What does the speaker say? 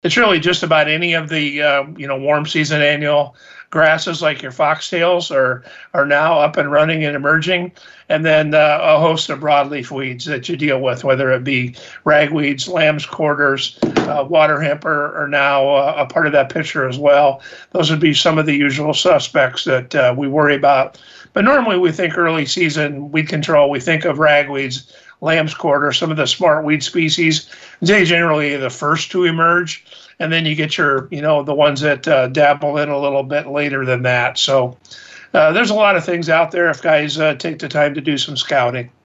It's really just about any of the warm season annual grasses like your foxtails are now up and running and emerging, and then a host of broadleaf weeds that you deal with, whether it be ragweeds, lamb's quarters, water hemp are now a part of that picture as well. Those would be some of the usual suspects that we worry about. But normally we think early season weed control, we think of ragweeds, lamb's quarter, some of the smart weed species. They generally are the first to emerge, and then you get your, the ones that dabble in a little bit later than that. So there's a lot of things out there if guys take the time to do some scouting.